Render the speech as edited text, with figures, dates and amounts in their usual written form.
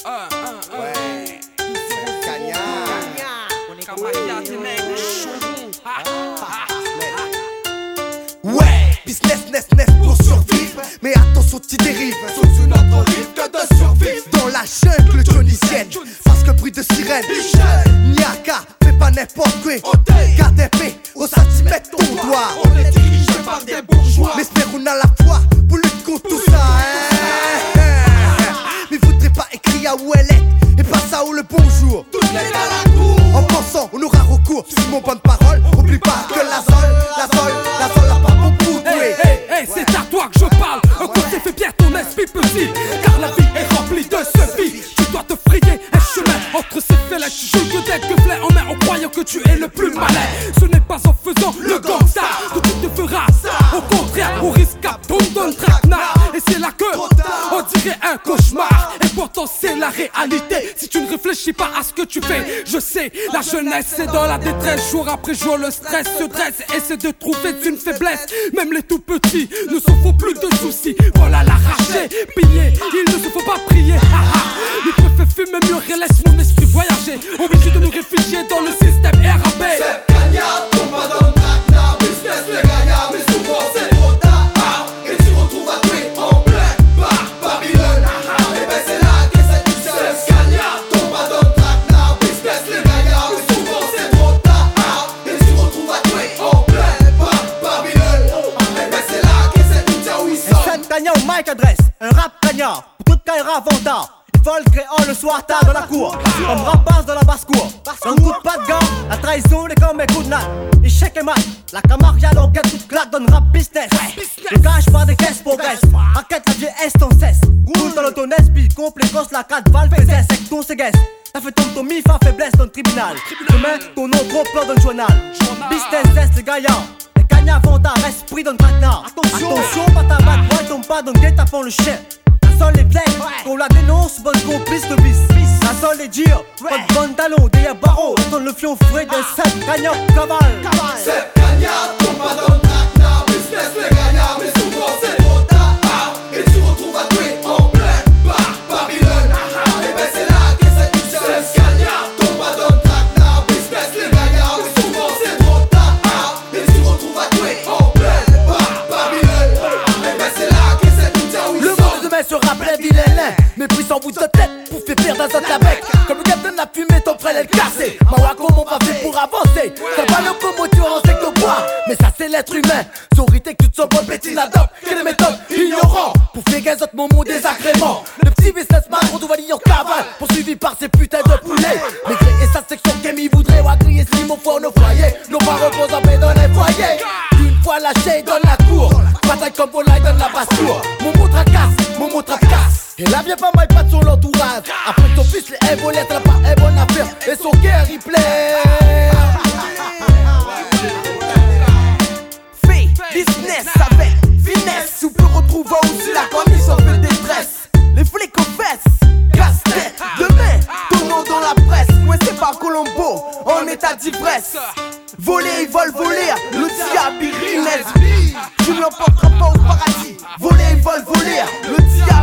Ouais. Cagna. Ouais, business, pour survivre. Mais attention, tu dérives sous une autre rive que de survivre. Dans la jungle jolicienne, parce que bruit de sirène. Niaka, fais pas n'importe quoi. KDP, au centimètre ton doigt. On est dirigé par des bourgeois. Mais espérons à la fois pour lutter contre tout ça. Mais voudrais pas écrire où elle est et pas ça où le bonjour. Toutes les gars à la cour. En pensant, on aura recours. Si mon bonne parole, oublie pas que la zone a pas beaucoup doué. Hey, c'est à toi que je parle. Un coup c'est fait bien ton esprit petit. Car la vie est remplie de ce vie. Tu dois te frayer un chemin entre ces fêlés. Tu joues que des gueuflets en main en croyant que tu es le plus malin. Ce n'est pas en faisant le gangsta que tu te feras ça. Au contraire, on risque à tomber dans le traquenard. Et c'est là que on dirait un cauchemar. Et pourtant c'est la réalité. Si tu ne réfléchis pas à ce que tu fais, je sais, la jeunesse c'est dans la détresse. Jour après jour le stress se dresse. Essaie de trouver une faiblesse. Même les tout petits ne se font plus de soucis. Voilà l'arraché, pillé, il ne se faut pas prier. Il préfère fumer mieux, laisse mon esprit voyager. Obligé de nous réfugier dans le système RAP. C'est gagnant, tombe pas dans le traquenard. Business les gagnants, mais souvent c'est trop tard. Et tu retrouves à tuer en plein bar Babylone. Et ben c'est là que c'est du c'est gagnant, tombe pas dans le traquenard. Business les gagnants, mais souvent c'est trop tard. Et tu retrouves à tuer en plein bar Babylone. Et ben c'est là que c'est du oui Un scène gagnant au mic adresse, un rap gagnant pour toute carrière avant vol créant le soir tard dans la cour. On me rapace dans la basse-cour. Un coup de pas de gants, la trahison est comme un coup de natte. Échec et mat, la Camargue à l'enquête toute claque donne rap business. Le cache par des caisses progresse. Enquête la vieille est sans cesse. Roule dans l'autonesp, puis complécosse la 4 valves et avec ton séguesse. Ça fait tomber ton mif en faiblesse dans le tribunal. Demain, ton nom trop peur dans le journal. Business est les gagnants. Les gagnants vont à esprit dans le traquenard. Attention, pas ta batte, boy, tombe pas dans le guet-apens le chien. La seule est pleine, qu'on la dénonce, bonne complice de bis. La seule est dure, pas de bonne talon, derrière barreau. Attends le fion frais d'un set gagnant cavale. C'est gagnant, tombe pas dans le traquenard. Business les gagnants, mais souvent c'est trop tard. Et tu retrouves à tuer en plein bar Babylone. Et ben c'est là que c'est du c'est gagnant, tombe pas dans le traquenard. Business les gagnants, mais souvent c'est trop tard. Et tu retrouves à tuer en plein bar Babylone. Et ben c'est là que c'est du le monde de demain sera plein vilain. Mépris sans bout de tête, pour faire perdre dans un bec. Comme le capitaine de la fumée, ton frère est cassé. Ma comment on va faire pour avancer. C'est pas locomotive, on sait que le bois. Mais ça c'est l'être humain. Zorité que tu te sens bonne pétine là-dedans. Que les méthodes ignorants. Pour faire gagner autres moments désagréments. Le petit businessman retrouve à en cavale. Poursuivi par ces putains de poulets. Maigret et sa section Kémy voudrait ou agrier slim au fond nos foyers. Nos parents reposent en paix dans les foyers. Une fois lâché, donne la cour. Bataille comme volaille, donne la basse-cour. Mon mot tracasse, mon mot tracasse. Et là vient pas mal pas de son entourage. Après ton fils les évolettes, elle a pas une bonne affaire. Et son cœur il plaît. Fait business avec finesse. Ou peut retrouver aussi la commission de détresse. Les flics aux fesses, casse-tête. Demain, ton nom dans la presse. Moi c'est pas Colombo, en état d'ivresse. Voler, ils veulent voler, le diable il rimesse. Tu ne l'emporteras pas au paradis. Voler, ils veulent voler, le diable